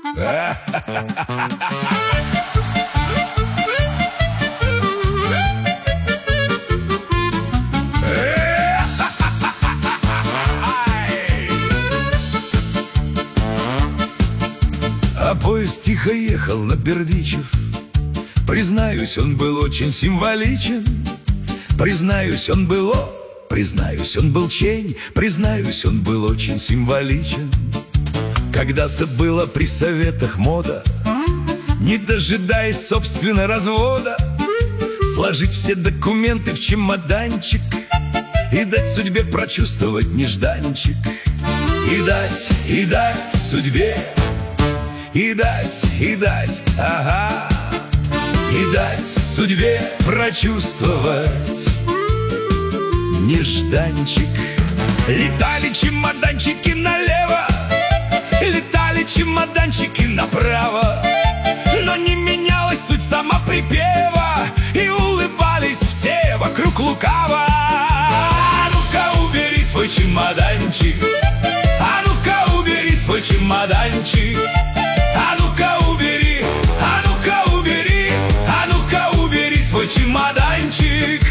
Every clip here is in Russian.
А поезд тихо ехал на Бердичев. Признаюсь, он был очень символичен. Признаюсь, он был признаюсь, он был чень. Признаюсь, он был очень символичен. Когда-то было при советах мода, не дожидаясь, собственно, развода, сложить все документы в чемоданчик и дать судьбе прочувствовать нежданчик. И дать судьбе, и дать, ага, и дать судьбе прочувствовать нежданчик. Летали чемоданчики налево, летали чемоданчики направо, но не менялась суть сама припева, и улыбались все вокруг лукаво. А ну-ка убери свой чемоданчик, а ну-ка убери свой чемоданчик, а ну-ка убери, а ну-ка убери, а ну-ка убери свой чемоданчик.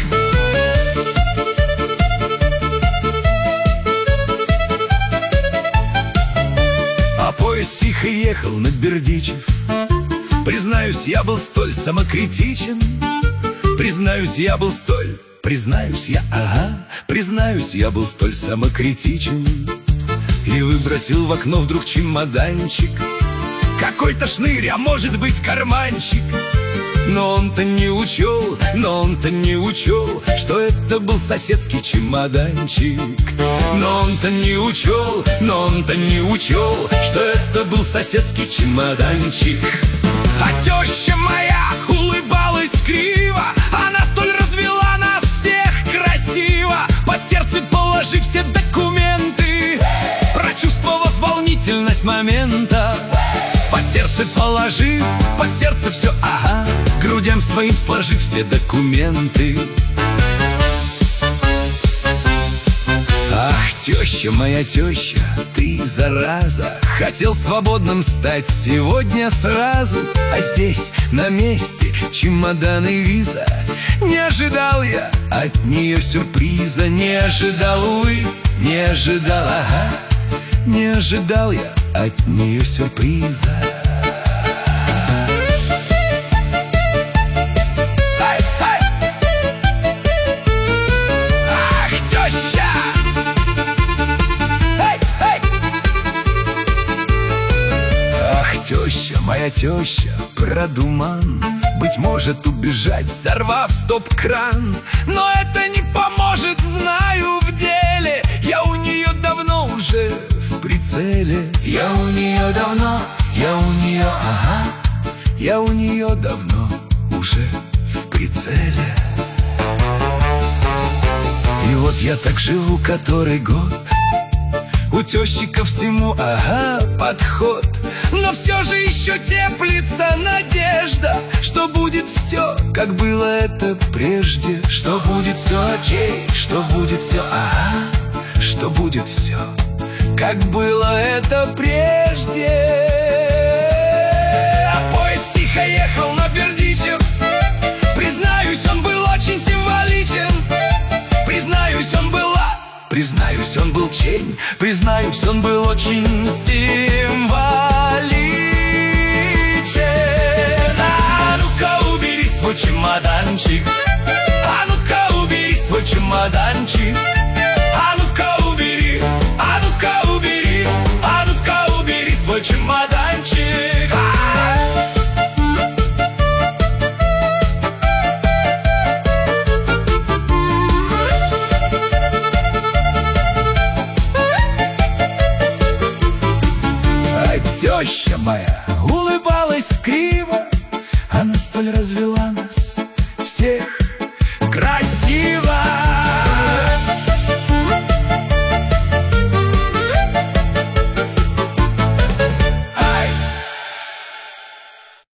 А поезд тихо ехал на Бердичев. Признаюсь, я был столь самокритичен. Признаюсь, я был столь, признаюсь я, ага, признаюсь, я был столь самокритичен. И выбросил в окно вдруг чемоданчик, какой-то шнырь, а может быть карманчик. Но он-то не учел, что это был соседский чемоданчик. Но он-то не учел, что это был соседский чемоданчик. А теща моя улыбалась криво, она столь развела нас всех красиво, под сердце положив все документы, прочувствовав волнительность момента. Под сердце положив, под сердце все, ага, грудям своим сложив все документы. Ах, теща, моя теща, ты зараза, хотел свободным стать сегодня сразу, а здесь на месте чемодан и виза. Не ожидал я от нее сюрприза, не ожидал, увы, не ожидал, ага, не ожидал я от нее сюрприза. Ах, теща! Ах, теща, моя теща, продуман, быть может, убежать, сорвав стоп-кран. Но это не поможет, знаю в деле, я у нее давно уже в прицеле. Я у нее давно, я у нее, ага, я у нее давно уже в прицеле. И вот я так живу который год, у тещи ко всему, ага, подход. Но все же еще теплится надежда, что будет все, как было это прежде, что будет все окей, что будет все, ага, что будет все, как было это прежде. А поезд тихо ехал на Бердичев. Признаюсь, он был очень символичен. Признаюсь, он был признаюсь, он был чень. Признаюсь, он был очень символичен. А ну-ка убери свой чемоданчик, а ну-ка убери свой чемоданчик, а ну-ка убери, а ну-ка убери, а ну-ка убери свой чемоданчик. Теща моя,